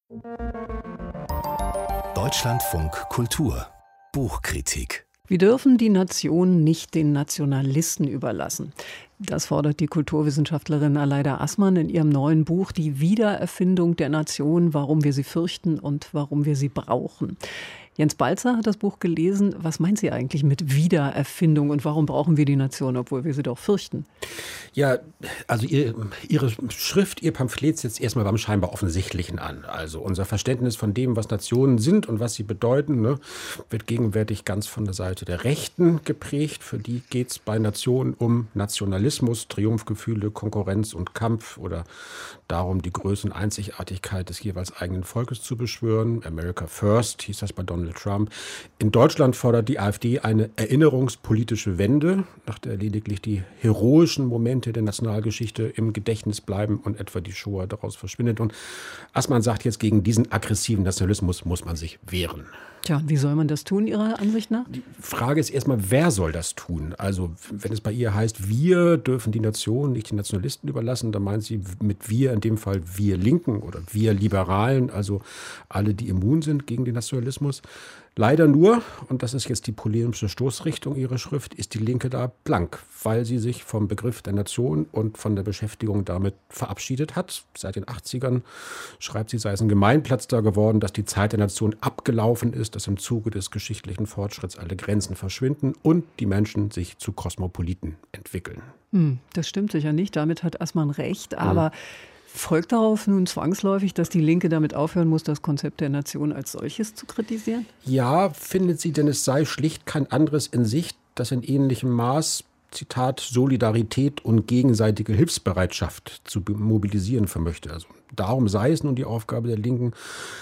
Deutschlandfunk Kultur Buchkritik. Wir dürfen die Nation nicht den Nationalisten überlassen. Das fordert die Kulturwissenschaftlerin Aleida Assmann in ihrem neuen Buch Die Wiedererfindung der Nation, warum wir sie fürchten und warum wir sie brauchen. Jens Balzer hat das Buch gelesen. Was meint sie eigentlich mit Wiedererfindung und warum brauchen wir die Nation, obwohl wir sie doch fürchten? Ja, also Ihre Schrift, Ihr Pamphlet setzt erstmal beim scheinbar Offensichtlichen an. Also unser Verständnis von dem, was Nationen sind und was sie bedeuten, wird gegenwärtig ganz von der Seite der Rechten geprägt. Für die geht es bei Nationen um Nationalismus, Triumphgefühle, Konkurrenz und Kampf oder darum, die Größe und Einzigartigkeit des jeweils eigenen Volkes zu beschwören. America First hieß das bei Donald Trump. In Deutschland fordert die AfD eine erinnerungspolitische Wende, nach der lediglich die heroischen Momente der Nationalgeschichte im Gedächtnis bleiben und etwa die Shoah daraus verschwindet. Und Assmann sagt jetzt, gegen diesen aggressiven Nationalismus muss man sich wehren. Tja, wie soll man das tun, Ihrer Ansicht nach? Die Frage ist erstmal, wer soll das tun? Also wenn es bei ihr heißt, wir dürfen die Nation nicht den Nationalisten überlassen, dann meint sie mit wir in dem Fall wir Linken oder wir Liberalen, also alle, die immun sind gegen den Nationalismus. Leider nur, und das ist jetzt die polemische Stoßrichtung ihrer Schrift, ist die Linke da blank, weil sie sich vom Begriff der Nation und von der Beschäftigung damit verabschiedet hat. Seit den 80ern schreibt sie, sei es ein Gemeinplatz da geworden, dass die Zeit der Nation abgelaufen ist, dass im Zuge des geschichtlichen Fortschritts alle Grenzen verschwinden und die Menschen sich zu Kosmopoliten entwickeln. Das stimmt sicher nicht, damit hat Assmann recht, aber folgt darauf nun zwangsläufig, dass die Linke damit aufhören muss, das Konzept der Nation als solches zu kritisieren? Ja, findet sie, denn es sei schlicht kein anderes in Sicht, das in ähnlichem Maß, Zitat, Solidarität und gegenseitige Hilfsbereitschaft zu mobilisieren vermöchte. Also darum sei es nun die Aufgabe der Linken,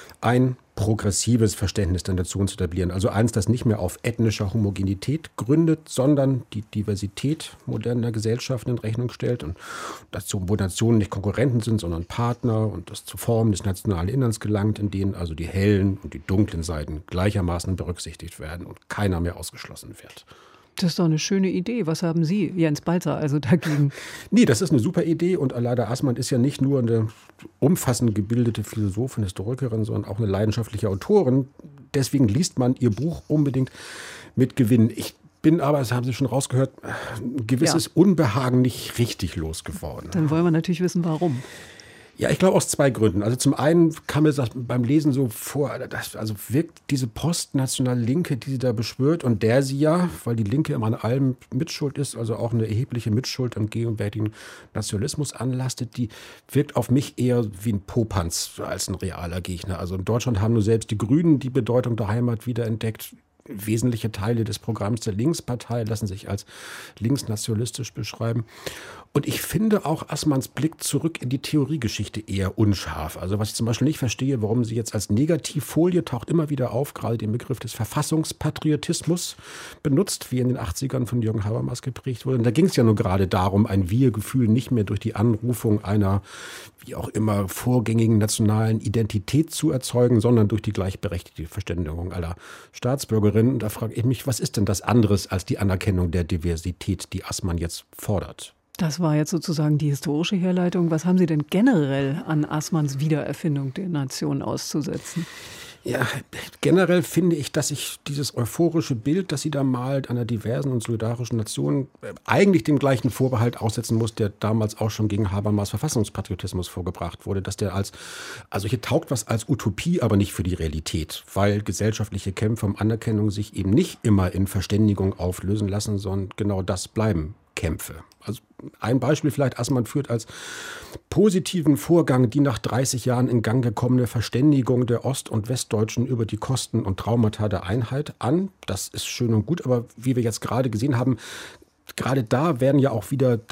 ein progressives Verständnis der Nation zu etablieren. Also eins, das nicht mehr auf ethnischer Homogenität gründet, sondern die Diversität moderner Gesellschaften in Rechnung stellt. Und dazu, wo Nationen nicht Konkurrenten sind, sondern Partner und das zu Formen des nationalen Innerns gelangt, in denen also die hellen und die dunklen Seiten gleichermaßen berücksichtigt werden und keiner mehr ausgeschlossen wird. Das ist doch eine schöne Idee. Was haben Sie, Jens Balzer, also dagegen? Nee, das ist eine super Idee und Aleida Assmann ist ja nicht nur eine umfassend gebildete Philosophin, Historikerin, sondern auch eine leidenschaftliche Autorin. Deswegen liest man ihr Buch unbedingt mit Gewinn. Ich bin aber, das haben Sie schon rausgehört, ein gewisses Unbehagen nicht richtig losgeworden. Dann wollen wir natürlich wissen, warum. Ja, ich glaube aus zwei Gründen. Also zum einen kam mir das beim Lesen so vor, also wirkt diese postnationale Linke, die sie da beschwört und der sie ja, weil die Linke immer an allem Mitschuld ist, also auch eine erhebliche Mitschuld am gegenwärtigen Nationalismus anlastet, die wirkt auf mich eher wie ein Popanz als ein realer Gegner. Also in Deutschland haben nur selbst die Grünen die Bedeutung der Heimat wiederentdeckt. Wesentliche Teile des Programms der Linkspartei lassen sich als linksnationalistisch beschreiben. Und ich finde auch Assmanns Blick zurück in die Theoriegeschichte eher unscharf. Also was ich zum Beispiel nicht verstehe, warum sie jetzt als Negativfolie taucht immer wieder auf, gerade den Begriff des Verfassungspatriotismus benutzt, wie in den 80ern von Jürgen Habermas geprägt wurde. Und da ging es ja nur gerade darum, ein Wir-Gefühl nicht mehr durch die Anrufung einer, wie auch immer, vorgängigen nationalen Identität zu erzeugen, sondern durch die gleichberechtigte Verständigung aller Staatsbürgerinnen. Und da frage ich mich, was ist denn das anderes als die Anerkennung der Diversität, die Assmann jetzt fordert? Das war jetzt sozusagen die historische Herleitung. Was haben Sie denn generell an Assmanns Wiedererfindung der Nation auszusetzen? Ja, generell finde ich, dass ich dieses euphorische Bild, das sie da malt, einer diversen und solidarischen Nation, eigentlich dem gleichen Vorbehalt aussetzen muss, der damals auch schon gegen Habermas Verfassungspatriotismus vorgebracht wurde, dass der also hier taugt was als Utopie, aber nicht für die Realität, weil gesellschaftliche Kämpfe um Anerkennung sich eben nicht immer in Verständigung auflösen lassen, sondern genau das bleiben Kämpfe. Also ein Beispiel vielleicht, Assmann führt als positiven Vorgang die nach 30 Jahren in Gang gekommene Verständigung der Ost- und Westdeutschen über die Kosten und Traumata der Einheit an. Das ist schön und gut, aber wie wir jetzt gerade gesehen haben, gerade da wird auch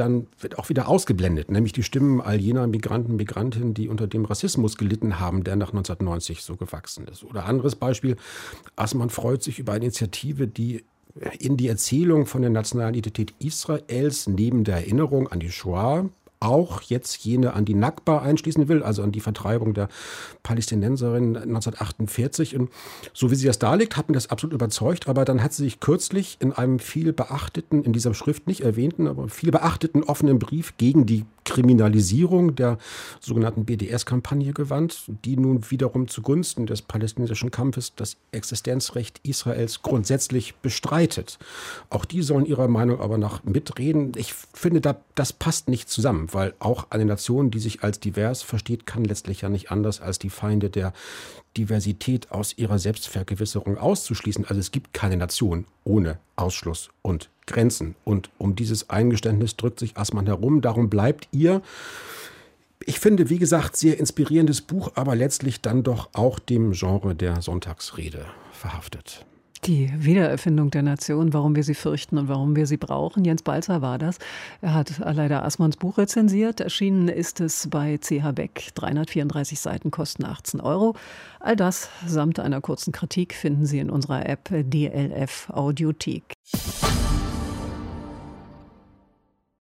wieder ausgeblendet, nämlich die Stimmen all jener Migranten, Migrantinnen, die unter dem Rassismus gelitten haben, der nach 1990 so gewachsen ist. Oder anderes Beispiel, Assmann freut sich über eine Initiative, die in die Erzählung von der nationalen Identität Israels neben der Erinnerung an die Shoah auch jetzt jene an die Nakba einschließen will, also an die Vertreibung der Palästinenserinnen 1948. Und so wie sie das darlegt, hat mich das absolut überzeugt. Aber dann hat sie sich kürzlich in einem viel beachteten, in dieser Schrift nicht erwähnten, aber viel beachteten offenen Brief gegen die Kriminalisierung der sogenannten BDS-Kampagne gewandt, die nun wiederum zugunsten des palästinensischen Kampfes das Existenzrecht Israels grundsätzlich bestreitet. Auch die sollen ihrer Meinung aber nach mitreden. Ich finde, das passt nicht zusammen, weil auch eine Nation, die sich als divers versteht, kann letztlich ja nicht anders als die Feinde der Diversität aus ihrer Selbstvergewisserung auszuschließen. Also es gibt keine Nation ohne Ausschluss und Grenzen. Und um dieses Eingeständnis drückt sich Assmann herum. Darum bleibt ihr, ich finde, wie gesagt, sehr inspirierendes Buch, aber letztlich dann doch auch dem Genre der Sonntagsrede verhaftet. Die Wiedererfindung der Nation, warum wir sie fürchten und warum wir sie brauchen. Jens Balzer war das. Er hat Aleida Assmanns Buch rezensiert. Erschienen ist es bei CH Beck. 334 Seiten kosten 18 €. All das samt einer kurzen Kritik finden Sie in unserer App DLF Audiothek.